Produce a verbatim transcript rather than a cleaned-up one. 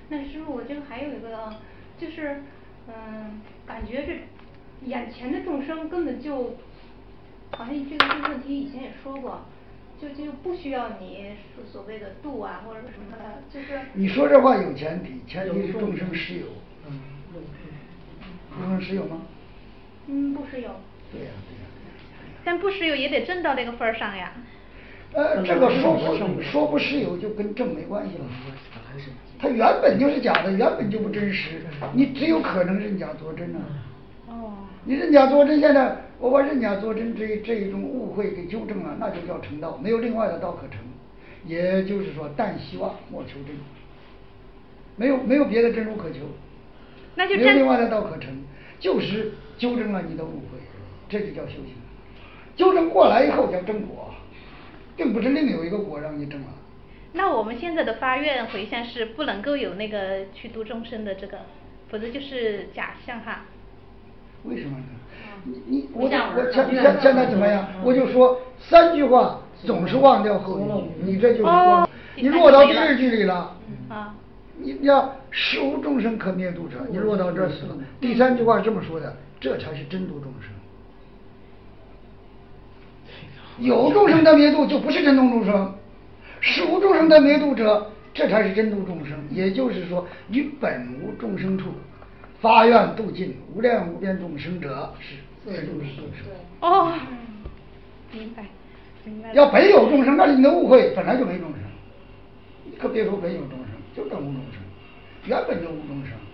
那师傅，我这个还有一个啊，就是嗯，感觉这眼前的众生根本就，好像这个这个问题以前也说过，就就不需要你所所谓的度啊或者什么的，就是你说这话有前提，前提是众生实有。嗯，众生实有吗？ 嗯，不实有。 对呀、对呀、对呀。 但不实有也得证到这个份儿上呀。 呃，这个说不说不实有就跟证没关系了。它原本就是假的，原本就不真实，你只有可能认假作真啊。 哦。 你认假作真，现在我把认假作真这这一种误会给纠正了，那就叫成道，没有另外的道可成。也就是说，但希望莫求真，没有没有别的真如可求， 那就没有另外的道可成，就是纠正了你的误会，这就叫修行。纠正过来以后叫正果，并不是另有一个果让你证了。 那我们现在的发愿回向是不能够有那个去度众生的这个，否则就是假象哈。 为什么呢？你你我我现现现在怎么样？我就说三句话总是忘掉后一句，你这就是忘。 哦、 你落到第二句里了。 啊。 你要实无众生可灭度者，你落到这儿死了。第三句话这么说的，这才是真度众生。有众生的灭度就不是真度众生，实无众生的灭度者，这才是真度众生。也就是说，于本无众生处，发愿度尽无量无边众生者，是真度众生。 哦，明白，明白了。 要本有众生，那是你的误会，本来就没众生。你可别说本有众生，就真无众生，原本就无众生。